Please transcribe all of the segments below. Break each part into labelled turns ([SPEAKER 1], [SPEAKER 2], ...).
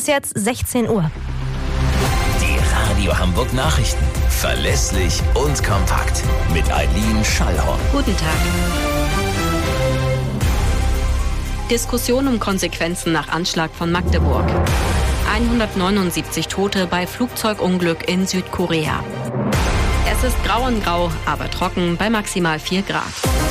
[SPEAKER 1] ist jetzt 16 Uhr.
[SPEAKER 2] Die Radio Hamburg Nachrichten. Verlässlich und kompakt. Mit Eileen Schallhorn.
[SPEAKER 3] Guten Tag. Diskussion um Konsequenzen nach Anschlag von Magdeburg. 179 Tote bei Flugzeugunglück in Südkorea. Es ist grau und grau, aber trocken bei maximal 4 Grad.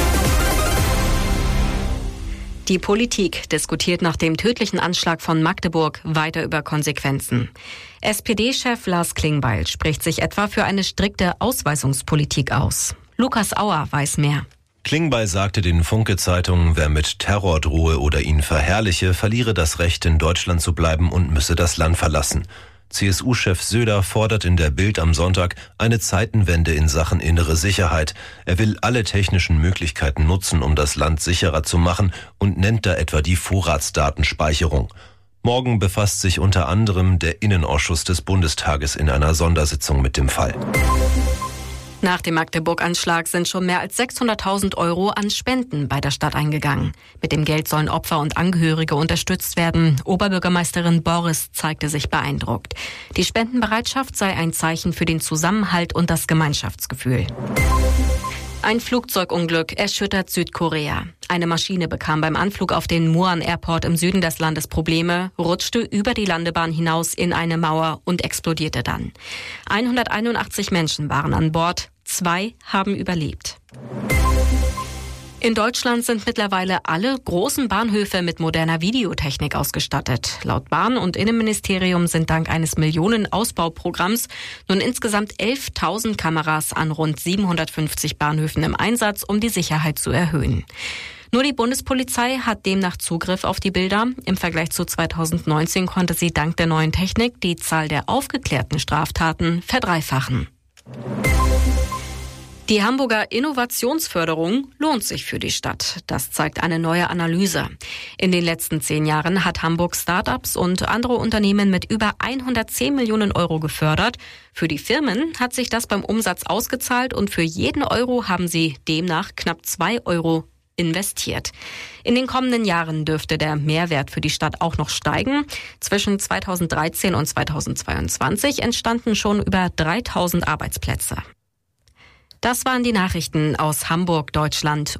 [SPEAKER 3] Die Politik diskutiert nach dem tödlichen Anschlag von Magdeburg weiter über Konsequenzen. SPD-Chef Lars Klingbeil spricht sich etwa für eine strikte Ausweisungspolitik aus. Lukas Auer weiß mehr.
[SPEAKER 4] Klingbeil sagte den Funke-Zeitungen, wer mit Terror drohe oder ihn verherrliche, verliere das Recht, in Deutschland zu bleiben und müsse das Land verlassen. CSU-Chef Söder fordert in der Bild am Sonntag eine Zeitenwende in Sachen innere Sicherheit. Er will alle technischen Möglichkeiten nutzen, um das Land sicherer zu machen und nennt da etwa die Vorratsdatenspeicherung. Morgen befasst sich unter anderem der Innenausschuss des Bundestages in einer Sondersitzung mit dem Fall.
[SPEAKER 3] Nach dem Magdeburg-Anschlag sind schon mehr als 600.000 € an Spenden bei der Stadt eingegangen. Mit dem Geld sollen Opfer und Angehörige unterstützt werden. Oberbürgermeisterin Borres zeigte sich beeindruckt. Die Spendenbereitschaft sei ein Zeichen für den Zusammenhalt und das Gemeinschaftsgefühl. Ein Flugzeugunglück erschüttert Südkorea. Eine Maschine bekam beim Anflug auf den Muan Airport im Süden des Landes Probleme, rutschte über die Landebahn hinaus in eine Mauer und explodierte dann. 181 Menschen waren an Bord, 2 haben überlebt. In Deutschland sind mittlerweile alle großen Bahnhöfe mit moderner Videotechnik ausgestattet. Laut Bahn- und Innenministerium sind dank eines Millionen-Ausbauprogramms nun insgesamt 11.000 Kameras an rund 750 Bahnhöfen im Einsatz, um die Sicherheit zu erhöhen. Nur die Bundespolizei hat demnach Zugriff auf die Bilder. Im Vergleich zu 2019 konnte sie dank der neuen Technik die Zahl der aufgeklärten Straftaten verdreifachen. Die Hamburger Innovationsförderung lohnt sich für die Stadt. Das zeigt eine neue Analyse. In den letzten 10 Jahren hat Hamburg Start-ups und andere Unternehmen mit über 110 Millionen € gefördert. Für die Firmen hat sich das beim Umsatz ausgezahlt und für jeden Euro haben sie demnach knapp 2 € investiert. In den kommenden Jahren dürfte der Mehrwert für die Stadt auch noch steigen. Zwischen 2013 und 2022 entstanden schon über 3.000 Arbeitsplätze. Das waren die Nachrichten aus Hamburg, Deutschland